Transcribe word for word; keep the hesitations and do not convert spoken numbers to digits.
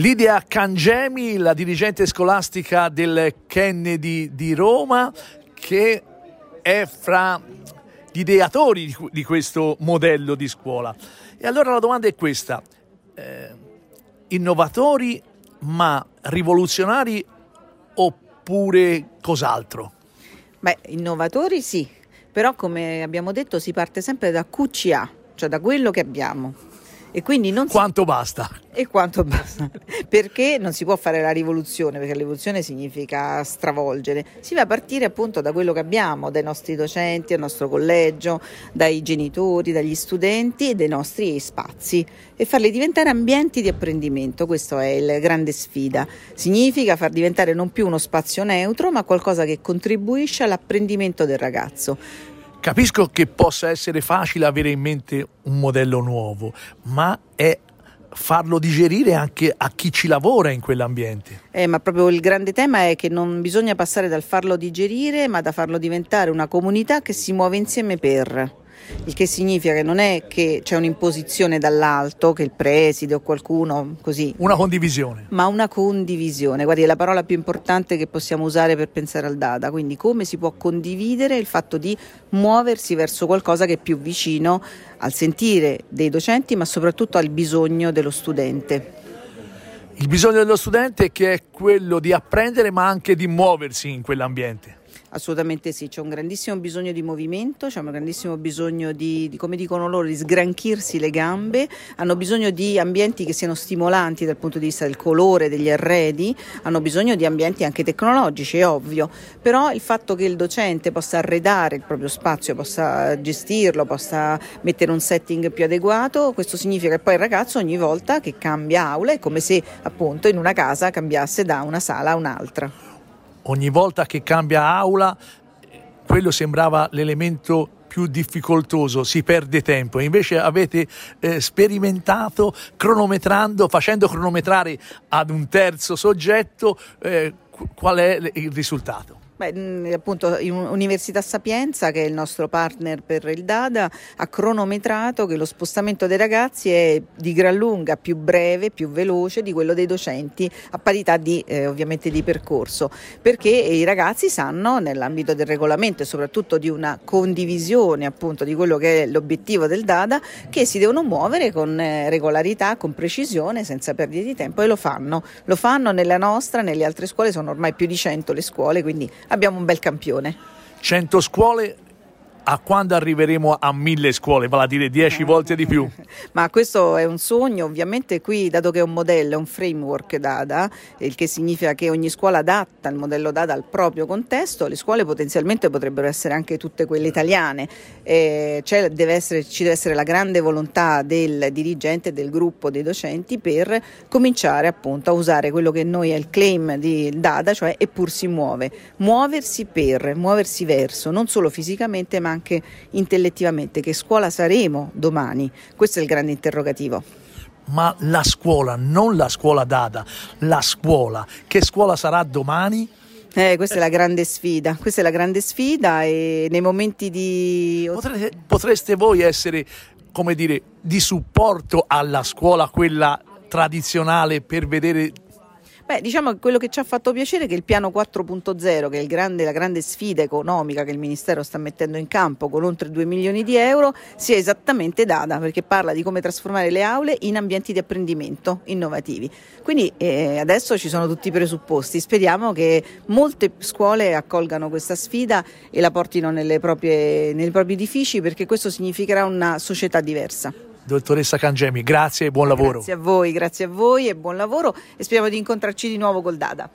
Lidia Cangemi, la dirigente scolastica del Kennedy di Roma, che è fra gli ideatori di questo modello di scuola. E allora la domanda è questa: eh, innovatori ma rivoluzionari oppure cos'altro? Beh, innovatori sì, però come abbiamo detto si parte sempre da Q C A, cioè da quello che abbiamo. E quindi non quanto si... basta e quanto basta perché non si può fare la rivoluzione, perché la rivoluzione significa stravolgere. Si va a partire appunto da quello che abbiamo, dai nostri docenti, dal nostro collegio, dai genitori, dagli studenti e dai nostri spazi, e farli diventare ambienti di apprendimento. Questa è la grande sfida. Significa far diventare non più uno spazio neutro, ma qualcosa che contribuisce all'apprendimento del ragazzo. Capisco che possa essere facile avere in mente un modello nuovo, ma è farlo digerire anche a chi ci lavora in quell'ambiente. Eh, ma proprio il grande tema è che non bisogna passare dal farlo digerire, ma da farlo diventare una comunità che si muove insieme per. Il che significa che non è che c'è un'imposizione dall'alto, che il preside o qualcuno così. Una condivisione. Ma una condivisione. Guardi, è la parola più importante che possiamo usare per pensare al Dada. Quindi come si può condividere il fatto di muoversi verso qualcosa che è più vicino al sentire dei docenti, ma soprattutto al bisogno dello studente. Il bisogno dello studente, che è quello di apprendere ma anche di muoversi in quell'ambiente. Assolutamente sì, c'è un grandissimo bisogno di movimento, c'è un grandissimo bisogno di, di, come dicono loro, di sgranchirsi le gambe, hanno bisogno di ambienti che siano stimolanti dal punto di vista del colore, degli arredi, hanno bisogno di ambienti anche tecnologici, è ovvio, però il fatto che il docente possa arredare il proprio spazio, possa gestirlo, possa mettere un setting più adeguato, questo significa che poi il ragazzo ogni volta che cambia aula è come se appunto in una casa cambiasse da una sala a un'altra. Ogni volta che cambia aula, quello sembrava l'elemento più difficoltoso, si perde tempo. E invece avete eh, sperimentato, cronometrando, facendo cronometrare ad un terzo soggetto eh, qual è il risultato. Beh, appunto Università Sapienza, che è il nostro partner per il Dada, ha cronometrato che lo spostamento dei ragazzi è di gran lunga più breve, più veloce di quello dei docenti, a parità di eh, ovviamente di percorso, perché i ragazzi sanno, nell'ambito del regolamento e soprattutto di una condivisione appunto di quello che è l'obiettivo del Dada, che si devono muovere con eh, regolarità, con precisione, senza perdita di tempo, e lo fanno. Lo fanno nella nostra, nelle altre scuole, sono ormai più di cento le scuole, quindi abbiamo un bel campione. cento scuole, a quando arriveremo a mille scuole, vale a dire dieci volte di più? Ma questo è un sogno, ovviamente qui, dato che è un modello, è un framework Dada, il che significa che ogni scuola adatta il modello Dada al proprio contesto, le scuole potenzialmente potrebbero essere anche tutte quelle italiane, eh, cioè deve essere, ci deve essere la grande volontà del dirigente, del gruppo, dei docenti, per cominciare appunto a usare quello che noi è il claim di Dada, cioè eppur si muove, muoversi per, muoversi verso, non solo fisicamente ma anche intellettivamente. Che scuola saremo domani? Questo è il grande interrogativo. Ma la scuola, non la scuola Dada, la scuola, che scuola sarà domani? Eh, questa è la grande sfida, questa è la grande sfida e nei momenti di... Potreste, potreste voi essere, come dire, di supporto alla scuola, quella tradizionale, per vedere... Beh, diciamo che quello che ci ha fatto piacere è che il piano quattro punto zero, che è il grande, la grande sfida economica che il Ministero sta mettendo in campo con oltre due milioni di euro, sia esattamente Dada, perché parla di come trasformare le aule in ambienti di apprendimento innovativi. Quindi eh, adesso ci sono tutti i presupposti, speriamo che molte scuole accolgano questa sfida e la portino nelle proprie, nei propri edifici, perché questo significherà una società diversa. Dottoressa Cangemi, grazie e buon lavoro. Grazie a voi, grazie a voi e buon lavoro, e speriamo di incontrarci di nuovo col Dada.